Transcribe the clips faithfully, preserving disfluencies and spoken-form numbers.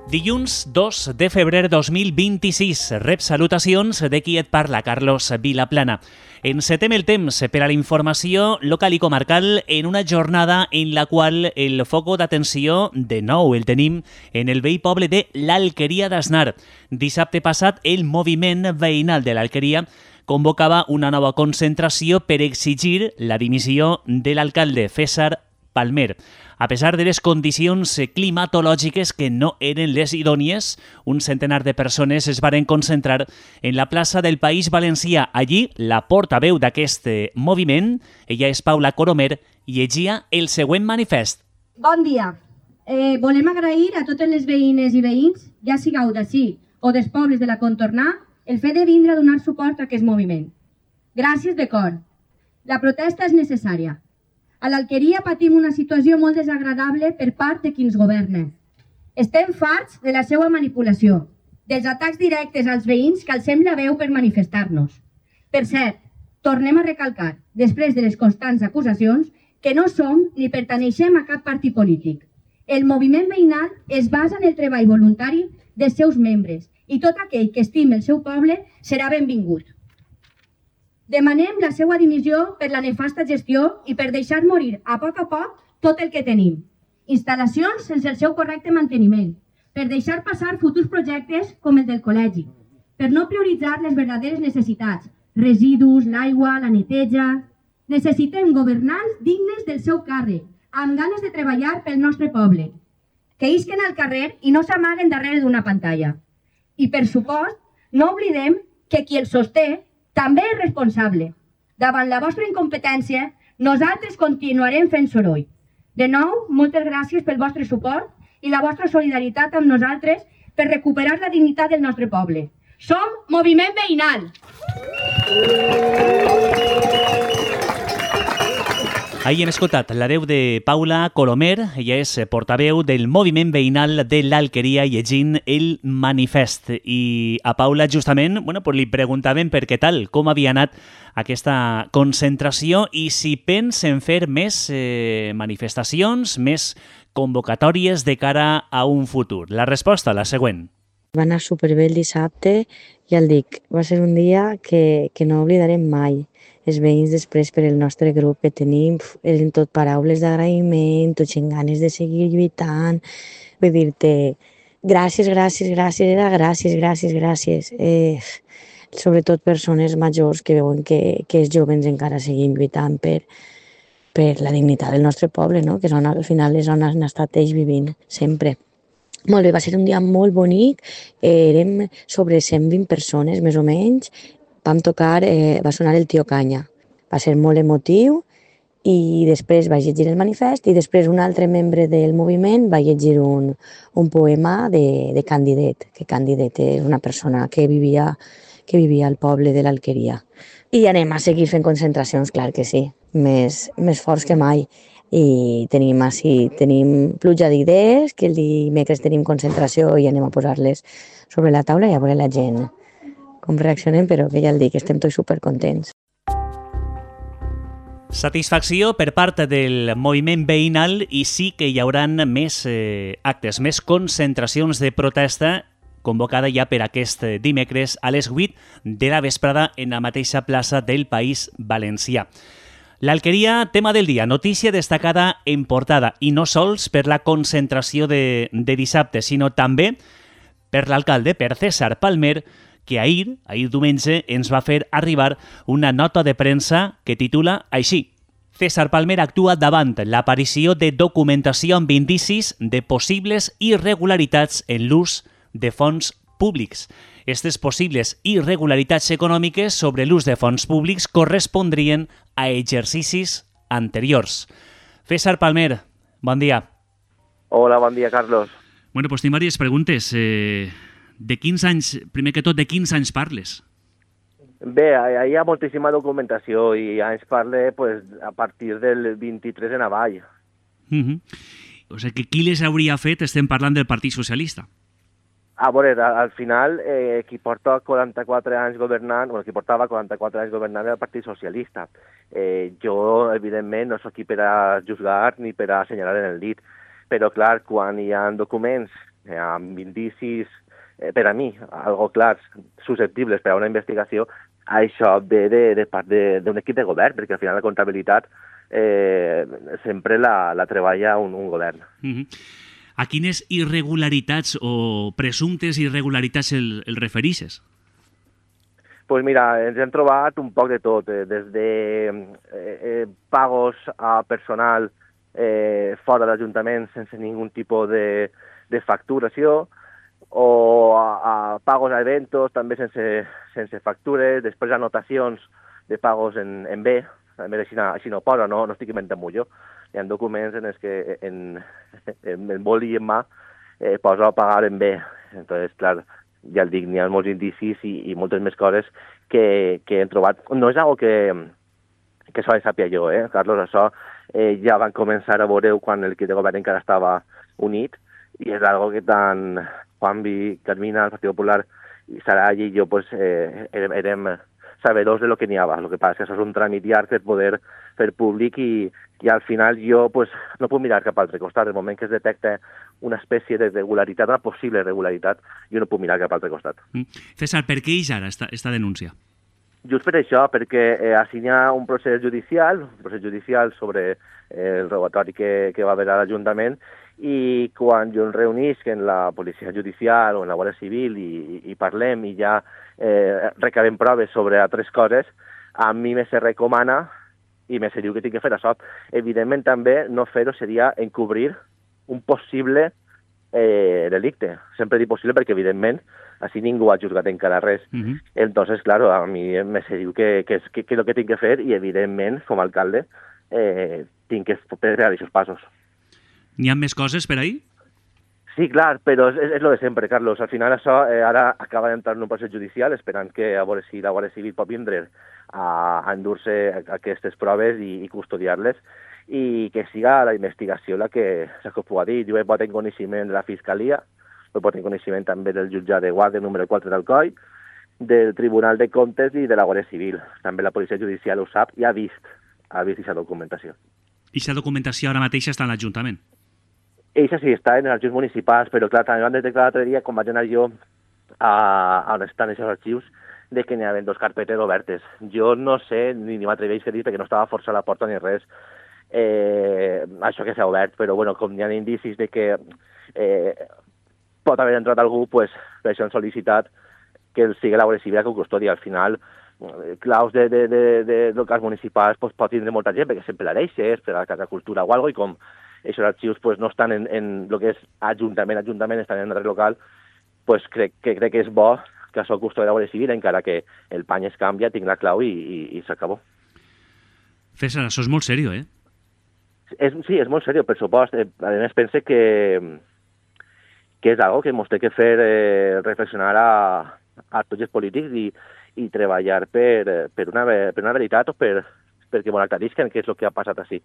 Dilluns dos de febrer dos mil vint-i-sis. Rep salutacions de qui et parla, Carlos Vilaplana. Encetem el temps per a la informació local i comarcal en una jornada en la qual el foc d'atenció de nou el tenim en el vell poble de l'Alqueria d'Asnar. Dissabte passat, el moviment veïnal de l'Alqueria convocava una nova concentració per exigir la dimissió de l'alcalde César Palmer. A pesar de les condicions climatològiques que no eren les idònies, un centenar de persones es varen concentrar en la plaça del País Valencià. Allí, la portaveu d'aquest moviment, ella és Paula Colomer, llegia el següent manifest. Bon dia. Eh, volem agrair a totes les veïnes i veïns, ja sigueu d'ací o dels pobles de la contornar, el fet de vindre a donar suport a aquest moviment. Gràcies de cor. La protesta és necessària. A l'Alqueria patim una situació molt desagradable per part de qui ens governa. Estem farts de la seva manipulació, dels atacs directes als veïns que alcem la veu per manifestar-nos. Per cert, tornem a recalcar, després de les constants acusacions, que no som ni pertaneixem a cap partit polític. El moviment veïnal es basa en el treball voluntari dels seus membres i tot aquell que estimi el seu poble serà benvingut. Demanem la seva dimissió per la nefasta gestió i per deixar morir a poc a poc tot el que tenim. Instal·lacions sense el seu correcte manteniment, per deixar passar futurs projectes com el del col·legi, per no prioritzar les verdaderes necessitats, residus, l'aigua, la neteja. Necessitem governants dignes del seu càrrec, amb ganes de treballar pel nostre poble, que isquen al carrer i no s'amaguen darrere d'una pantalla. I per supost, no oblidem que qui el sosté també és responsable. Davant la vostra incompetència, nosaltres continuarem fent soroll. De nou, moltes gràcies pel vostre suport i la vostra solidaritat amb nosaltres per recuperar la dignitat del nostre poble. Som Moviment Veïnal! Ahir hem escoltat la veu de Paula Colomer, ella és portaveu del moviment veïnal de l'Alqueria llegint el manifest. I a Paula justament bueno, pues li preguntàvem per què tal, com havia anat aquesta concentració i si pensen fer més eh, manifestacions, més convocatòries de cara a un futur. La resposta, la següent. Va anar superbé el dissabte, ja el dic, va ser un dia que, que no oblidarem mai. Els veïns després per el nostre grup que tenim eren tot paraules d'agraïment, tots amb ganes de seguir lluitant. Vull dir-te, gràcies, gràcies, gràcies, era gràcies, gràcies, gràcies. Eh, sobretot persones majors que veuen que, que els joves encara seguim lluitant per, per la dignitat del nostre poble, no? Que són al final les on han estat ells vivint sempre. Molt bé, va ser un dia molt bonic, eh, érem sobre cent vint persones més o menys. Vam tocar, eh, va sonar el Tio Canya. Va ser molt emotiu i després vaig llegir el manifest i després un altre membre del moviment va llegir un, un poema de, de Candidet, que Candidet és una persona que vivia, que vivia al poble de l'Alqueria. I anem a seguir fent concentracions, clar que sí, més, més forts que mai. I tenim, així, tenim pluja d'idees, que el dimecres tenim concentració i anem a posar-les sobre la taula i a veure la gent com reaccionem, però que ja el dic, estem tots supercontents. Satisfacció per part del moviment veïnal i sí que hi haurà més eh, actes, més concentracions de protesta convocada ja per aquest dimecres a les vuit de la vesprada en la mateixa plaça del País Valencià. L'Alqueria, tema del dia, notícia destacada en portada i no sols per la concentració de, de dissabte, sinó també per l'alcalde, per César Palmer, que ahir, ahir diumenge, ens va fer arribar una nota de premsa que titula així: César Palmer actua davant l'aparició de documentació amb indicis de possibles irregularitats en l'ús de fons públics. Aquestes possibles irregularitats econòmiques sobre l'ús de fons públics correspondrien a exercicis anteriors. César Palmer, bon dia. Hola, bon dia, Carlos. Bueno, pues tinc diverses preguntes. Eh... De quins anys, primer que tot, de quins anys parles? Bé, hi ha moltíssima documentació i ja ens parla pues, a partir del vint-i-tres en avall. Uh -huh. O sigui que qui les hauria fet estem parlant del Partit Socialista. A veure, al final, eh, qui porta quaranta-quatre anys governant, bueno, qui portava quaranta-quatre anys governant era el Partit Socialista. Eh, jo, evidentment, no soc aquí per a juzgar ni per a assenyalar en el dit, però, clar, quan hi ha documents amb indicis, eh, per a mi, algo clars, susceptibles per a una investigació, això ve de, de part d'un equip de govern, perquè al final la comptabilitat eh, sempre la, la treballa un, un govern. Mm-hmm. A quines irregularitats o presumptes irregularitats el, el referixes? Pues mira, ens hem trobat un poc de tot, eh, des de eh, eh, pagos a personal eh, fora de l'Ajuntament sense ningun tipus de, de facturació, o a, a pagos a eventos també sense, sense factures, després anotacions de pagos en, en B, també així, així no posa, no, no estic inventant-m'ho jo. Hi ha documents en els que en, en, en boli i en mà eh, posa a pagar en B. Entonces, clar, ja el dic, n'hi ha molts indicis i, i moltes més coses que, que hem trobat. No és algo que, que sols sàpia jo, eh, Carlos, això eh, ja van començar a veure quan el equip de govern encara estava unit, i és algo que tant Juanvi, Carmina, el Partit Popular, i Saray i jo pues, eh, érem, érem sabedors de lo que n'hi havia. El que passa és que això és un tràmit llarg per poder fer públic i, i al final jo pues, no puc mirar cap altre costat. El moment que es detecta una espècie de regularitat, una possible regularitat, jo no puc mirar cap altre costat. Mm. César, per què hi ha ara esta, esta denúncia? Just per això, perquè eh, així hi ha un procés judicial, un procés judicial sobre eh, el robatori que, que va haver a l'Ajuntament, i quan jo em reunisc en la policia judicial o en la Guàrdia Civil i, i, i parlem i ja eh, recabem proves sobre altres coses, a mi me se recomana i me se diu que tinc que fer això. Evidentment també no fer-ho seria encobrir un possible eh, delicte. Sempre dic possible perquè evidentment així ningú ha juzgat encara res. Uh-huh. Entonces, claro, a mi me se diu que, que, que, que és el que tinc que fer i evidentment, com a alcalde, eh, tinc que fer aquests passos. N'hi ha més coses per ahí? Sí, clar, però és, és lo de sempre, Carlos. Al final això eh, ara acaba d'entrar en un procés judicial esperant que a veure si la Guàrdia Civil pot vindre a, a endur-se aquestes proves i, i custodiar-les i que siga la investigació la que, la que ho pugui dir. Jo he pot en coneixement de la Fiscalia, he pot en coneixement també del jutjat de guàrdia número quatre d'Alcoi, del Tribunal de Comptes i de la Guàrdia Civil. També la Policia Judicial ho sap i ha vist, ha vist aquesta documentació. I aquesta documentació ara mateix està en l'Ajuntament? Eixa sí està en els arxius municipals, però clar, també van detectar l'altre dia, quan vaig anar jo a, a on estan aquests arxius, de que n'hi havia dos carpetes obertes. Jo no sé, ni, ni m'atreveix a dir, perquè no estava forçant la porta ni res, eh, això que s'ha obert, però bueno, com hi ha indicis de que eh, pot haver entrat algú, pues, per això han sol·licitat que sigui la Guàrdia Civil que ho custodi. Al final, claus de, de, de, de locals municipals pues, pot tindre molta gent, perquè sempre l'Areixes, per a la Casa Cultura o alguna cosa, i com aquests arxius pues, no estan en, en el que és ajuntament, ajuntament, estan en el local, pues, crec, que, crec que és bo que això custodi la Guàrdia Civil, encara que el pany es canvia, tinc la clau i, i, i s'acabó. César, això és molt seriós, eh? És, sí, és molt seriós, per supost. Eh, a més, pense que, que és algo que ens té que fer eh, reflexionar a, a tots els polítics i, i treballar per, per, una, per una veritat o per, perquè ens aclarisquen què és el que ha passat així.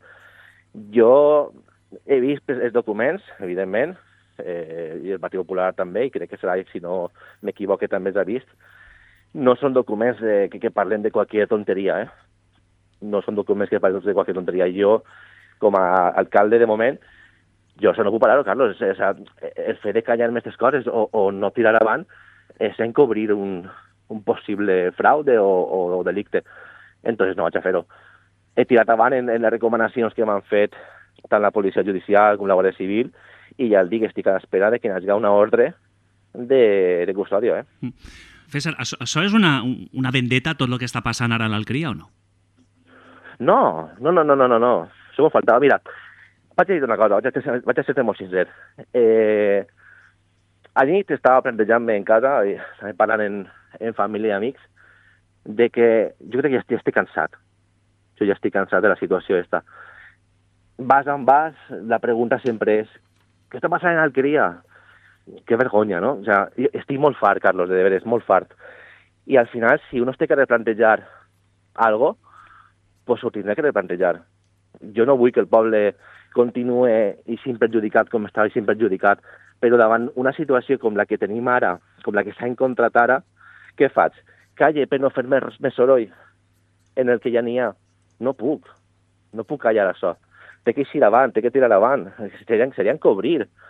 Jo he vist els documents, evidentment, eh, i el Partit Popular també, i crec que serà, si no m'equivoque, també els ha vist. No són documents eh, que, que parlen de qualsevol tonteria, eh? No són documents que parlen de qualsevol tonteria. Jo, com a alcalde de moment, jo això no puc parar-ho, Carlos. O sea, el fet de callar-me aquestes coses o, o no tirar avant és encobrir un, un possible fraude o, o, o delicte. Entonces no vaig a fer-ho. He tirat avant en, en les recomanacions que m'han fet tant la Policia Judicial com la Guàrdia Civil i ja el dic, estic a l'espera de que hi hagi una ordre de, de custòdia. Eh? César, això, això és una, una vendetta tot el que està passant ara a l'Alqueria o no? No, no, no, no, no, no, no. Això m'ho faltava. Mira, vaig a dir una cosa, vaig a ser, vaig a ser molt sincer. Eh, a nit estava plantejant-me en casa, i parlant en, en família i amics, de que jo crec que ja estic, estic cansat. Jo ja estic cansat de la situació esta. Vas on vas, la pregunta sempre és què està passant en Alqueria? Que vergonya, no? O sea, estic molt fart, Carlos, de veres, molt fart. I al final, si uno es té que replantejar algo, pues ho tindrà que replantejar. Jo no vull que el poble continue i sempre perjudicat com estava i sempre perjudicat, però davant una situació com la que tenim ara, com la que s'ha encontrat ara, què faig? Calle per no fer més, més soroll en el que ja n'hi ha. No puc, no puc callar això. Té que eixir avant, té que tirar avant. Seria, seria encobrir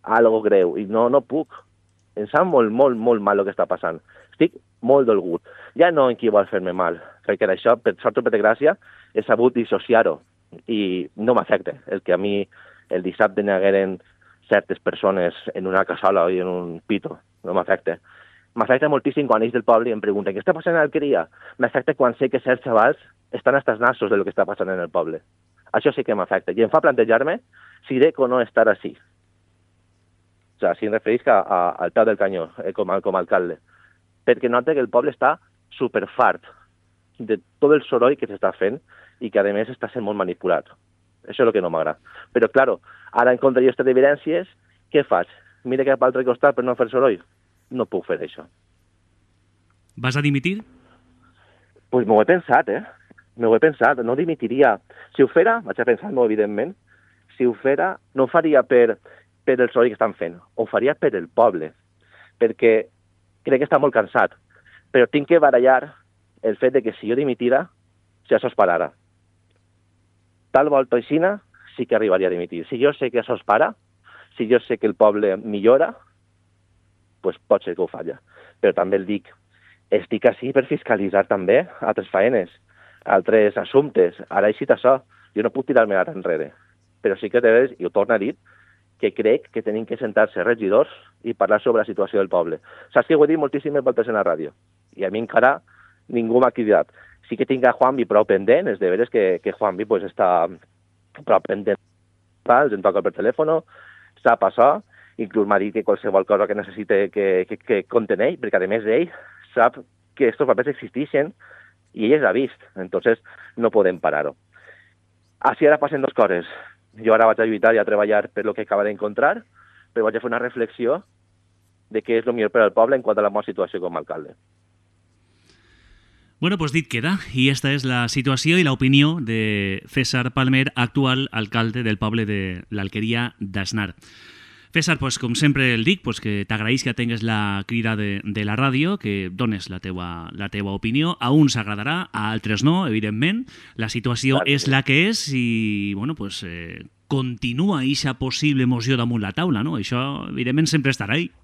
algo greu, i no, no puc. Em sap molt, molt, molt mal el que està passant. Estic molt dolgut. Ja no en qui vol fer-me mal, perquè d'això, per sort o per desgràcia, he sabut dissociar-ho, i no m'afecta. El que a mi el dissabte n'hagueren certes persones en una cassola i en un pito, no m'afecta. M'afecta moltíssim quan ells del poble em pregunten què està passant a l'Alqueria. M'afecta quan sé que certs xavals estan hasta els nassos de lo que està passant en el poble. Això sí que m'afecta. I em fa plantejar-me si dec o no estar així. O sigui, si em refereix a, a, al peu del canyó, eh, com, a, com a alcalde. Perquè nota que el poble està superfart de tot el soroll que s'està fent i que, a més, està sent molt manipulat. Això és el que no m'agrada. Però, clar, ara en contra d'aquestes evidències, què faig? Mira cap a l'altre costat per no fer soroll? No puc fer això. Vas a dimitir? Pues m'ho he pensat, eh? M'ho he pensat. No dimitiria. Si ho fera, vaig a pensar-m'ho, evidentment, si ho fera, no ho faria per, per el soroll que estan fent. Ho faria per el poble. Perquè crec que està molt cansat. Però tinc que barallar el fet de que si jo dimitira, si això es parara. Tal volta aixina, sí que arribaria a dimitir. Si jo sé que això es para, si jo sé que el poble millora, pues pot ser que ho falla. Però també el dic, estic així per fiscalitzar també altres faenes, altres assumptes. Ara he dit això, jo no puc tirar-me ara enrere. Però sí que debes, i ho torno a dir, que crec que tenim que sentar-se regidors i parlar sobre la situació del poble. Saps que ho he dit moltíssimes voltes en la ràdio, i a mi encara ningú m'ha cridat. Sí que tinc a Juanvi prou pendent, és de veres que, que Juanvi pues, està prou pendent, ens en toca per telèfon, sap això, inclús m'ha dit que qualsevol cosa que necessite que, que, que conteneix, perquè a més ell sap que aquests papers existeixen i ell els ha vist, entonces no podem parar-ho. Així ara passen dues coses. Jo ara vaig a lluitar i a treballar per lo que acaba d'encontrar, però vaig a fer una reflexió de què és el millor per al poble en quant a la meva situació com a alcalde. Bueno, pues dit queda, i esta és la situació i l'opinió de César Palmer, actual alcalde del poble de l'Alqueria d'Asnar. César, pues, com sempre el dic, pues, que t'agraïs que atengues la crida de, de la ràdio, que dones la teua, la teua opinió. A uns agradarà, a altres no, evidentment. La situació Clar, és sí. la que és i, bueno, pues, eh, continua eixa possible moció damunt la taula, no? Això, evidentment, sempre estarà ahí.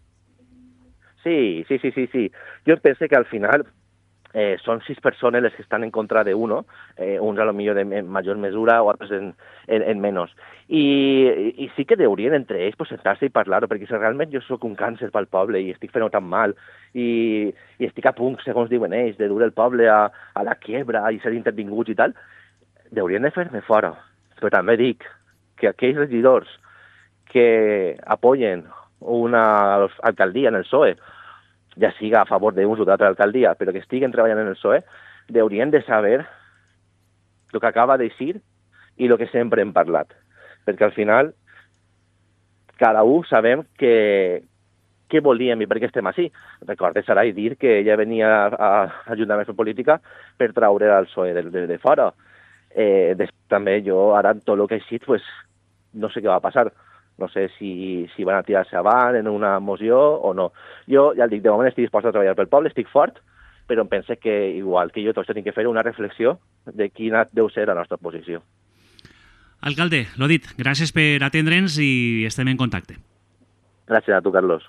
Sí, sí, sí, sí, sí. Jo penso que al final eh, són sis persones les que estan en contra de uno, eh, uns a lo millor de major mesura o altres en, en, en menys. I, I sí que haurien entre ells pues, sentar-se i parlar-ho, perquè si realment jo sóc un càncer pel poble i estic fent-ho tan mal i, i estic a punt, segons diuen ells, de dur el poble a, a la quiebra i ser intervinguts i tal, haurien de fer-me fora. Però també dic que aquells regidors que apoyen una alcaldia en el P S O E, ja siga a favor d'uns o d'altra alcaldia, però que estiguen treballant en el P S O E, haurien de saber el que acaba de dir i el que sempre hem parlat. Perquè al final cada un sabem que, què volíem i per què estem així. Recordes ara i dir que ella venia a, a Ajuntament de Política per traure el P S O E de, de, de fora. Eh, després, també jo, ara tot el que he dit, pues, no sé què va passar. No sé si, si van a tirar-se avant en una moció o no. Jo, ja el dic, de moment estic dispost a treballar pel poble, estic fort, però em pense que, igual que jo, tots tenim que fer una reflexió de quina deu ser la nostra posició. Alcalde, l'ho dit, gràcies per atendre'ns i estem en contacte. Gràcies a tu, Carlos.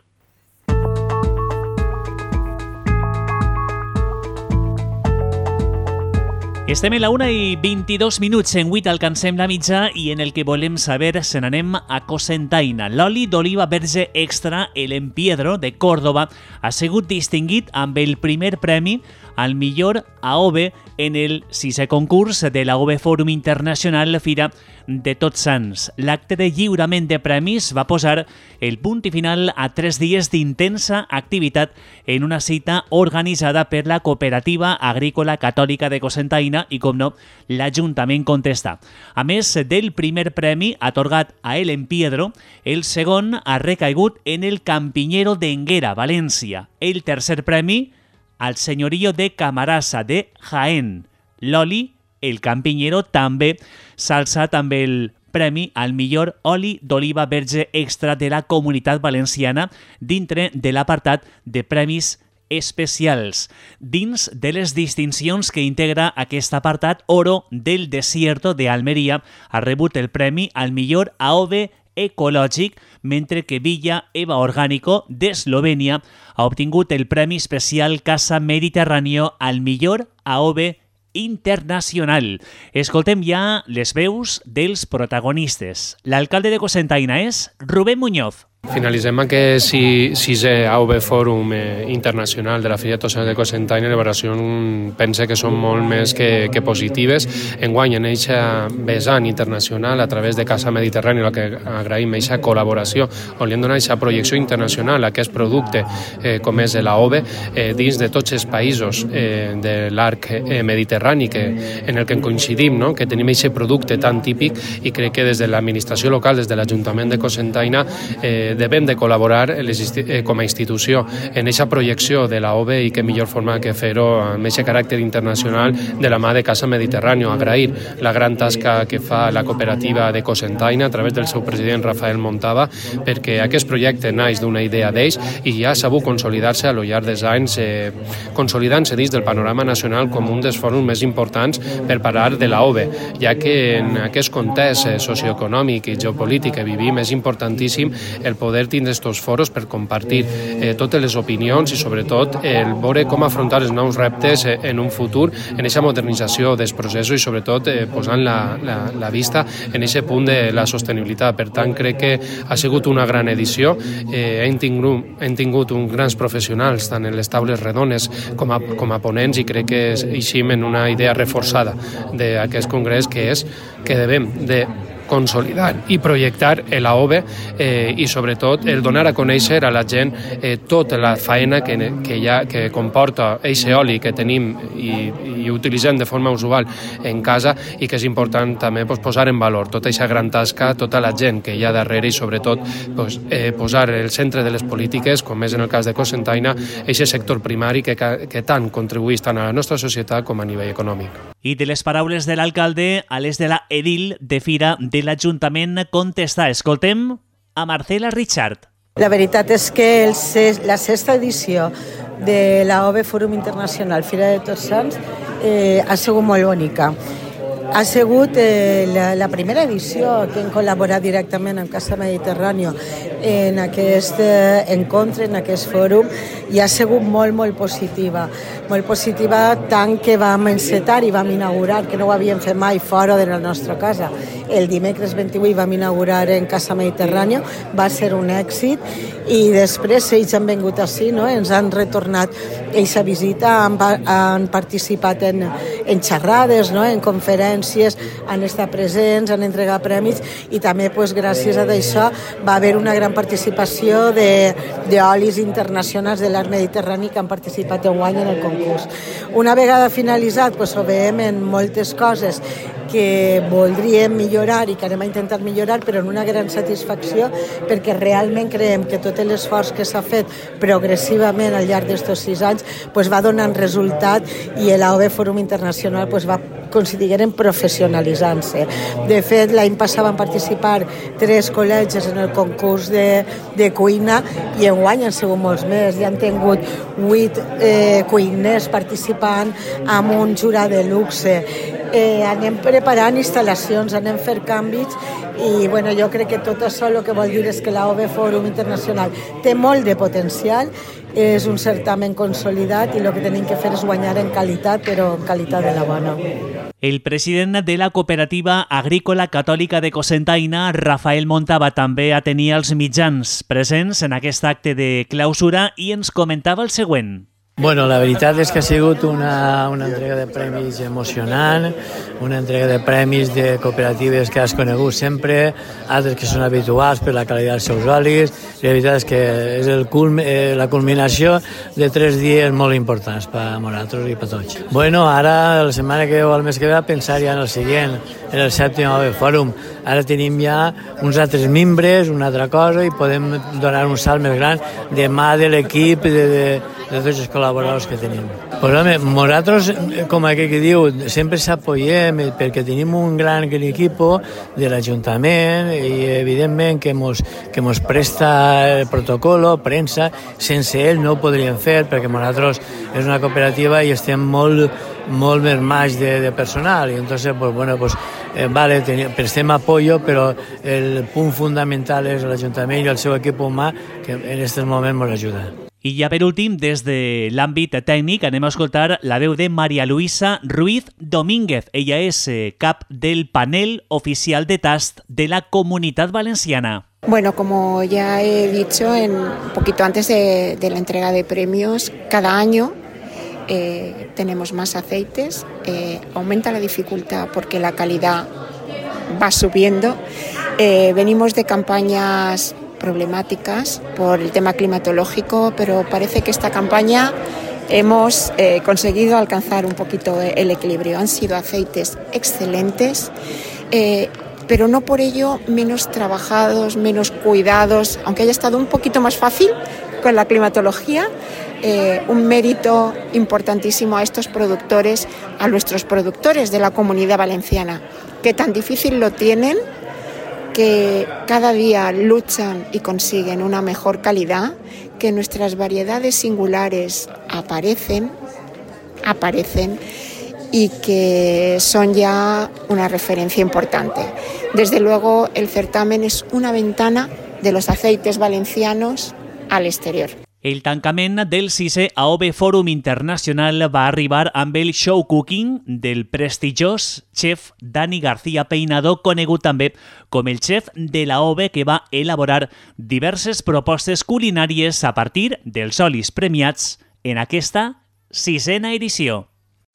Estem en la una i vint-i-dos minuts, en vuit alcancem la mitja i en el que volem saber se n'anem a Cocentaina. L'oli d'oliva verge extra, el Empiedro, de Còrdoba, ha sigut distingit amb el primer premi al millor A O V en el sisè concurs de l'A O V Fòrum Internacional Fira de Tots Sants. L'acte de lliurament de premis va posar el punt i final a tres dies d'intensa activitat en una cita organitzada per la Cooperativa Agrícola Catòlica de Cocentaina i, com no, l'Ajuntament contesta. A més del primer premi atorgat a El Empiedro, el segon ha recaigut en el Campiñero d'Enguera, València. El tercer premi al senyorio de Camarasa de Jaén. L'oli, el Campiñero, també s'ha alçat amb el premi al millor oli d'oliva verge extra de la Comunitat Valenciana dintre de l'apartat de premis especials. Dins de les distincions que integra aquest apartat, Oro del Desierto de Almeria ha rebut el premi al millor A O V ecològic, mentre que Villa Eva Orgánico d'Eslovènia ha obtingut el Premi Especial Casa Mediterráneo al millor A O V internacional. Escoltem ja les veus dels protagonistes. L'alcalde de Cocentaina és Rubén Muñoz. Finalitzem aquest sisè A O V Fòrum eh, Internacional de la Fira Tosana de Cocentaina. Les valoracions pense que són molt més que, que positives. Enguany, en eixa vessant internacional, a través de Casa Mediterrània, la que agraïm eixa col·laboració, on li hem donat eixa projecció internacional a aquest producte, eh, com és l'A O V, eh, dins de tots els països eh, de l'arc eh, mediterrani, que, en el que en coincidim, no? Que tenim eixe producte tan típic, i crec que des de l'administració local, des de l'Ajuntament de Cocentaina, eh, devem de col·laborar com a institució en aquesta projecció de l'A O V, i que millor forma que fer-ho amb aquest caràcter internacional de la mà de Casa Mediterrània. Agrair la gran tasca que fa la cooperativa de Cocentaina a través del seu president Rafael Montava, perquè aquest projecte naix d'una idea d'ells i ja ha sabut consolidar-se a lo llarg dels anys, eh, consolidant-se dins del panorama nacional com un dels fòrums més importants per parlar de l'A O V, ja que en aquest context socioeconòmic i geopolític que vivim és importantíssim el poder tindre aquests foros per compartir eh, totes les opinions i sobretot el veure com afrontar els nous reptes eh, en un futur, en aquesta modernització dels processos i sobretot eh, posant la, la, la vista en aquest punt de la sostenibilitat. Per tant, crec que ha sigut una gran edició. Eh, hem, tingut, hem tingut uns grans professionals tant en les taules redones com a, com a ponents, i crec que eixim en una idea reforçada d'aquest congrés, que és que devem de consolidar i projectar l'A O V eh, i sobretot el donar a conèixer a la gent eh, tota la faena que, que, ha, que comporta aquest oli que tenim i, i utilitzem de forma usual en casa, i que és important també pues, posar en valor tota aquesta gran tasca, tota la gent que hi ha darrere, i sobretot pues, eh, posar el centre de les polítiques, com és en el cas de Cocentaina, aquest sector primari que, que tant contribueix tant a la nostra societat com a nivell econòmic. I de les paraules de l'alcalde a les de la edil de Fira de l'Ajuntament contestar. Escoltem a Marcela Richard. La veritat és que el, la sexta edició de l'A O V Fòrum Internacional Fira de Tots Sants eh, ha sigut molt bonica. Ha sigut eh, la, la primera edició que hem col·laborat directament amb Casa Mediterrània en aquest eh, encontre, en aquest fòrum, i ha sigut molt, molt positiva. Molt positiva tant que vam encetar i vam inaugurar, que no ho havíem fet mai fora de la nostra casa. El dimecres vint-i-vuit vam inaugurar en Casa Mediterrània, va ser un èxit, i després ells han vingut així, no? Ens han retornat aquesta visita, han, han participat en, en xerrades, no? En conferències, han estat presents, han entregat premis, i també pues, gràcies a això va haver una gran participació d'olis internacionals de l'arc mediterrani que han participat enguany en el concurs. Una vegada finalitzat, pues, ho veiem en moltes coses que voldríem millorar i que anem a intentar millorar, però en una gran satisfacció, perquè realment creiem que tot l'esforç que s'ha fet progressivament al llarg d'estos sis anys pues, va donant resultat, i l'A O V Fòrum Internacional pues, va considerem professionalitzant-se. De fet, l'any passat van participar tres col·legis en el concurs de, de cuina, i enguany han sigut molts més. Ja han tingut vuit eh, cuiners participant amb un jurat de luxe. Eh, anem preparant instal·lacions, anem fer canvis, i bueno, jo crec que tot això el que vol dir és que l'A O V Fòrum Internacional té molt de potencial, és un certamen consolidat, i el que tenim que fer és guanyar en qualitat, però en qualitat de la bona. El president de la Cooperativa Agrícola Catòlica de Cocentaina, Rafael Montava, també atenia els mitjans presents en aquest acte de clausura, i ens comentava el següent. Bueno, la veritat és que ha sigut una, una entrega de premis emocionant, una entrega de premis de cooperatives que has conegut sempre, altres que són habituals per la qualitat dels seus olis. La veritat és que és el culm, eh, la culminació de tres dies molt importants per a nosaltres i per tots. Bueno, ara, la setmana que ve o el mes que ve, a pensar ja en el següent, en el sèptim A O V Fòrum. Ara tenim ja uns altres membres, una altra cosa, i podem donar un salt més gran de mà de l'equip, de, de, de tots els col·laboradors que tenim. Pues, home, nosaltres, com aquell que diu, sempre s'apoyem perquè tenim un gran equip de l'Ajuntament, i evidentment que mos, que mos presta el protocol, premsa. Sense ell no ho podríem fer, perquè nosaltres és una cooperativa i estem molt molt més maig de, de personal y entonces pues bueno pues eh, vale, ten, prestem apoyo però el punt fundamental és l'Ajuntament i el seu equip humà que en aquest moment ens ajuda. I ja per últim, des de l'àmbit tècnic, anem a escoltar la veu de María Luisa Ruiz Domínguez. Ella és eh, cap del panel oficial de tast de la Comunitat Valenciana. Bueno, como ya he dicho en, un poquito antes de, de la entrega de premios, cada año eh, tenemos más aceites, eh, aumenta la dificultad porque la calidad va subiendo. Eh, venimos de campañas problemáticas por el tema climatológico, pero parece que esta campaña hemos eh, conseguido alcanzar un poquito el equilibrio. Han sido aceites excelentes, eh, pero no por ello menos trabajados, menos cuidados, aunque haya estado un poquito más fácil con la climatología. Eh, un mérito importantísimo a estos productores, a nuestros productores de la Comunidad Valenciana, que tan difícil lo tienen, que cada día luchan y consiguen una mejor calidad, que nuestras variedades singulares aparecen, aparecen y que son ya una referencia importante. Desde luego, el certamen es una ventana de los aceites valencianos al exterior. El tancament del sisè A O V Fòrum Internacional va arribar amb el show cooking del prestigiós xef Dani García Peinado, conegut també com el xef de la O V, que va elaborar diverses propostes culinàries a partir dels olis premiats en aquesta sisena edició.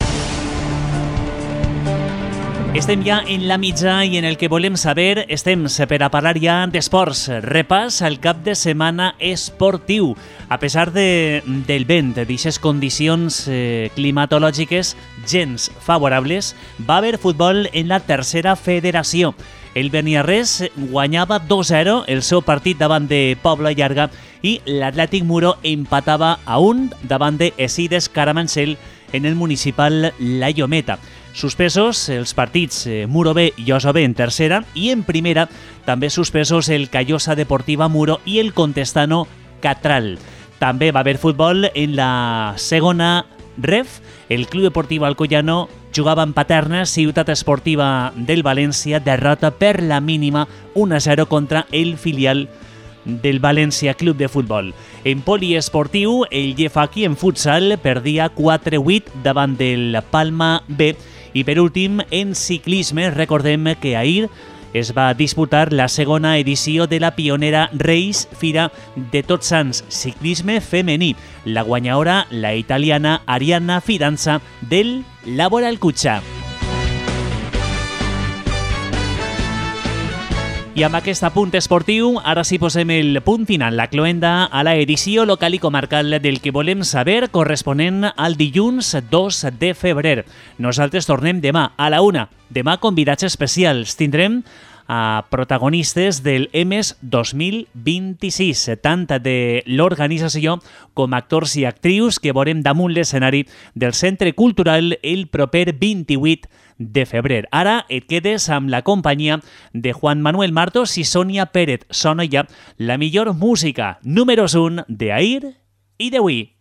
Estem ja en la mitja i en el que volem saber estem per a parlar ja d'esports. Repàs al cap de setmana esportiu. A pesar de, del vent, d'aquestes condicions eh, climatològiques gens favorables, va haver futbol en la tercera federació. El Beniarrés guanyava dos a zero el seu partit davant de Pobla Llarga i l'Atlètic Muro empatava a un davant de Esides Caramanchel en el municipal La Llometa. Suspesos els partits Muro B i Oso B en tercera i en primera també suspesos el Callosa Deportiva Muro i el Contestano Catral. També va haver futbol en la segona ref. El Club Deportiu Alcoyano jugava en Paterna, Ciutat Esportiva del València derrota per la mínima un a zero contra el filial del València Club de Futbol. En poliesportiu, el Llefaqui en futsal perdia quatre a vuit davant del Palma B. I per últim, en ciclisme, recordem que ahir es va disputar la segona edició de la pionera Reis Fira de Tots Sants Ciclisme Femení. La guanyadora, la italiana Arianna Fidanza, del Laboral Cutxa. I amb aquest apunt esportiu, ara sí posem el punt final, la cloenda a la edició local i comarcal del que volem saber, corresponent al dilluns dos de febrer. Nosaltres tornem demà a la una. Demà convidats especials. Tindrem a protagonistes del E M E S dos mil vint-i-sis, tant de l'organització com actors i actrius que veurem damunt l'escenari del Centre Cultural el proper vint-i-vuit de febrer. Ara et quedes amb la companyia de Juan Manuel Martos i Sònia Pérez. Sona ja la millor música, números un d'ahir i d'avui.